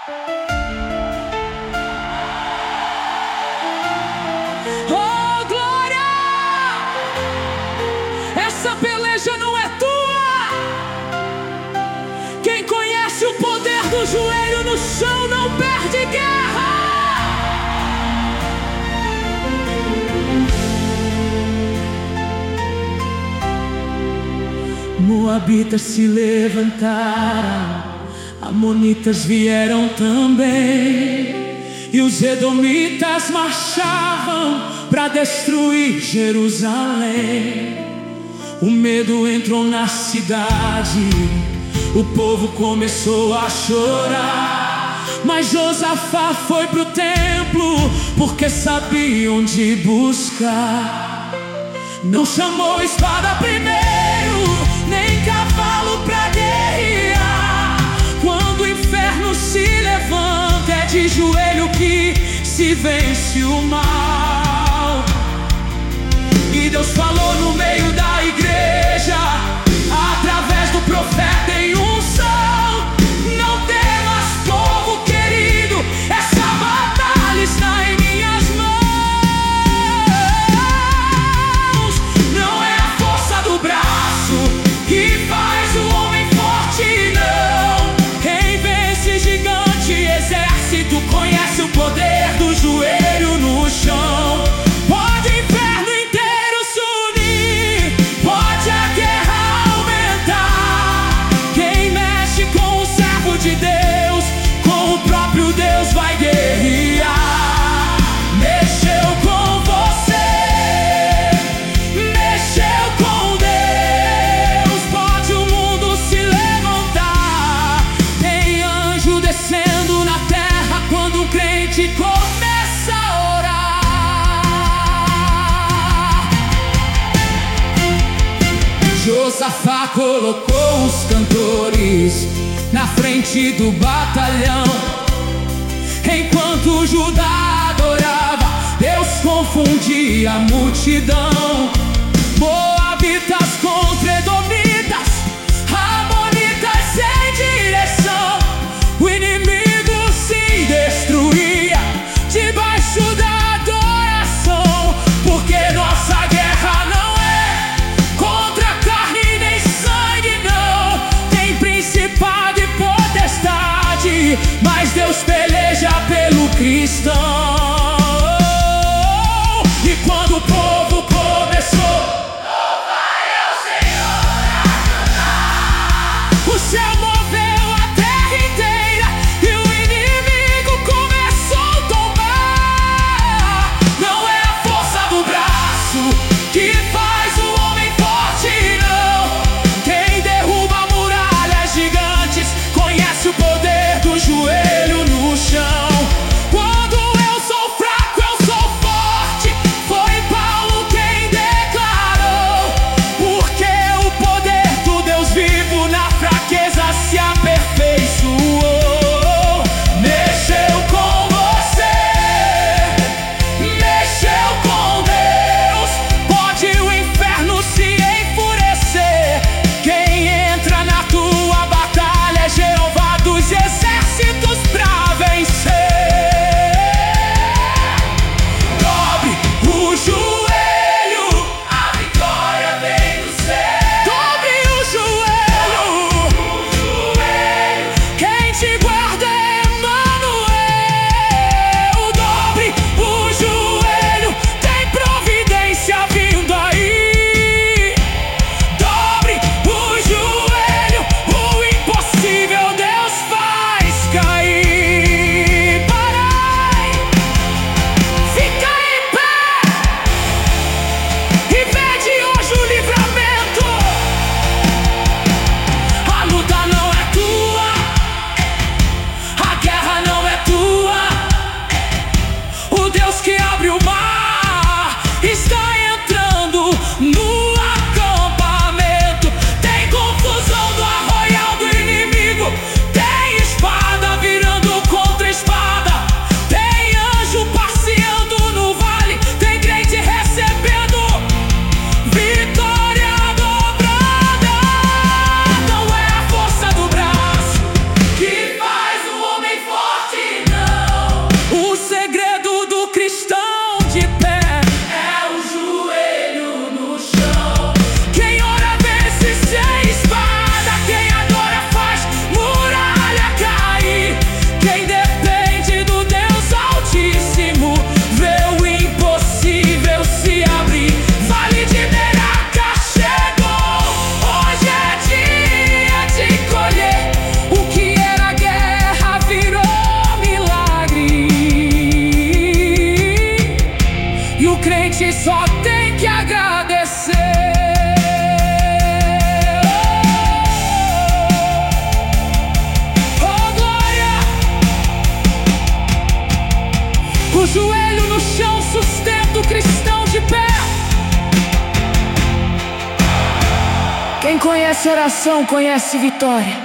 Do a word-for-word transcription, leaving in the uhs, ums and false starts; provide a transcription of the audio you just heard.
Oh, glória! Essa peleja não é tua. Quem conhece o poder do joelho no chão não perde guerra. Moabitas se levantaram, amonitas vieram também, e os edomitas marchavam para destruir Jerusalém. O medo entrou na cidade, o povo começou a chorar, mas Josafá foi pro templo porque sabia onde buscar. Não chamou espada primeiro, nem cavalo pra guerrear. Quando o inferno se levanta, é de joelho que se vence o mal. E Deus falou no meio da igreja, através do profeta em unção: não temas, povo querido, essa batalha está em minhas mãos. Não é a força do braço que faz o homem forte, não. Quem vence gigante, exército, conhece o poder do joelho no chão. Pode o inferno inteiro se unir, pode a guerra aumentar. Quem mexe com o servo de Deus, com o próprio Deus vai guerrear. Mexeu com você, mexeu com Deus, pode o mundo se levantar. Tem anjo descendo na terra quando um crente começa a orar. Josafá colocou os cantores na frente do batalhão. Enquanto Judá adorava, Deus confundia a multidão. Moabitas contra edomitas, amonitas sem direção. O inimigo se destruía debaixo da adoração. Porque nossa guerra não é contra carne nem sangue, não. Tem principado e potestade, mas Deus peleja pelo cristão. E quando o povo começou, louvar ao Senhor a cantar, o céu moveu a terra inteira e o inimigo começou a tombar. Não é a força do braço que faz o homem forte, não. Quem derruba muralhas gigantes conhece o poder do joelho no chão. Quando eu sou fraco, eu sou forte, foi Paulo quem declarou. gente só tem que agradecer. Oh, glória! O joelho no chão sustenta o cristão de pé. Quem conhece oração, conhece vitória.